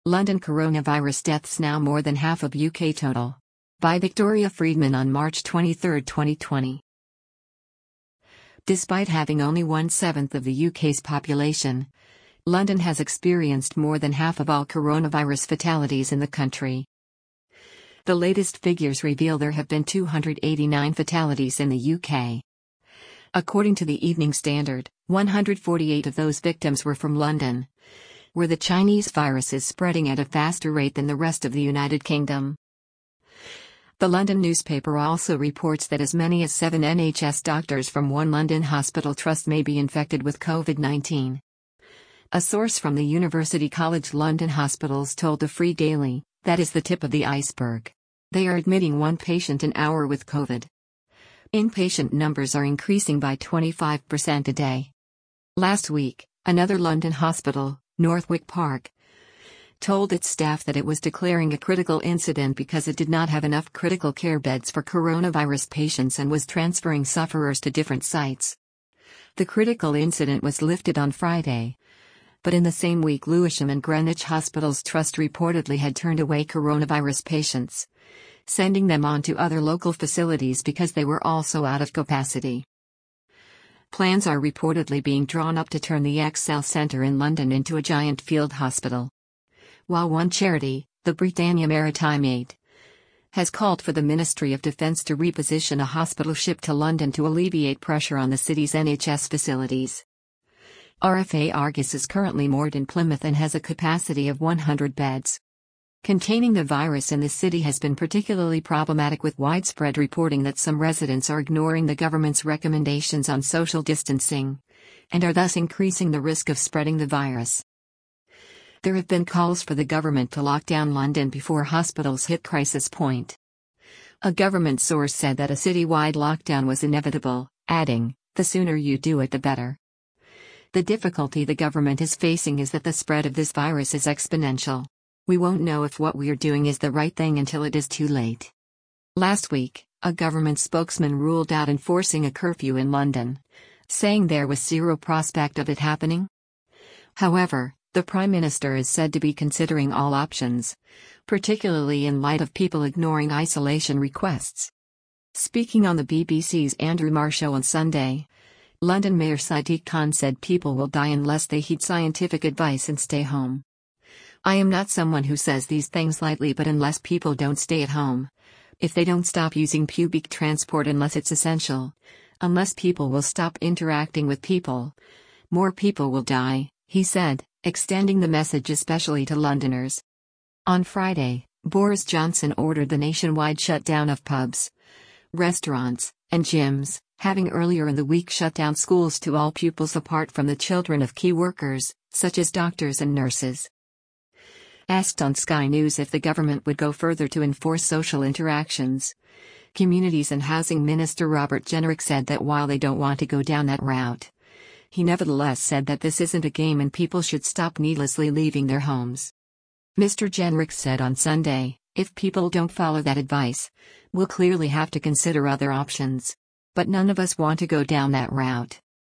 London coronavirus deaths now more than half of UK total. By Victoria Friedman on March 23, 2020. Despite having only 1/7 of the UK's population, London has experienced more than half of all coronavirus fatalities in the country. The latest figures reveal there have been 289 fatalities in the UK. According to the Evening Standard, 148 of those victims were from London, where the Chinese virus is spreading at a faster rate than the rest of the United Kingdom. The London newspaper also reports that as many as 7 NHS doctors from one London hospital trust may be infected with COVID-19. A source from the University College London Hospitals told the Free Daily, that is the tip of the iceberg. They are admitting one patient an hour with COVID. Inpatient numbers are increasing by 25% a day. Last week, another London hospital, Northwick Park, told its staff that it was declaring a critical incident because it did not have enough critical care beds for coronavirus patients and was transferring sufferers to different sites. The critical incident was lifted on Friday. But in the same week, Lewisham and Greenwich Hospitals Trust reportedly had turned away coronavirus patients, sending them on to other local facilities because they were also out of capacity. Plans are reportedly being drawn up to turn the ExCeL Centre in London into a giant field hospital. While one charity, the Britannia Maritime Aid, has called for the Ministry of Defence to reposition a hospital ship to London to alleviate pressure on the city's NHS facilities. RFA Argus is currently moored in Plymouth and has a capacity of 100 beds. Containing the virus in the city has been particularly problematic, with widespread reporting that some residents are ignoring the government's recommendations on social distancing, and are thus increasing the risk of spreading the virus. There have been calls for the government to lock down London before hospitals hit crisis point. A government source said that a citywide lockdown was inevitable, adding, "The sooner you do it, the better." The difficulty the government is facing is that the spread of this virus is exponential. We won't know if what we're doing is the right thing until it is too late. Last week, a government spokesman ruled out enforcing a curfew in London, saying there was zero prospect of it happening. However, the Prime Minister is said to be considering all options, particularly in light of people ignoring isolation requests. Speaking on the BBC's Andrew Marr show on Sunday, London Mayor Sadiq Khan said people will die unless they heed scientific advice and stay home. "I am not someone who says these things lightly, but unless people don't stay at home, if they don't stop using public transport unless it's essential, unless people will stop interacting with people, more people will die," he said, extending the message especially to Londoners. On Friday, Boris Johnson ordered the nationwide shutdown of pubs, restaurants, and gyms, having earlier in the week shut down schools to all pupils apart from the children of key workers, such as doctors and nurses. Asked on Sky News if the government would go further to enforce social interactions, Communities and Housing Minister Robert Jenrick said that while they don't want to go down that route, he nevertheless said that this isn't a game and people should stop needlessly leaving their homes. Mr. Jenrick said on Sunday, "If people don't follow that advice, we'll clearly have to consider other options. But none of us want to go down that route."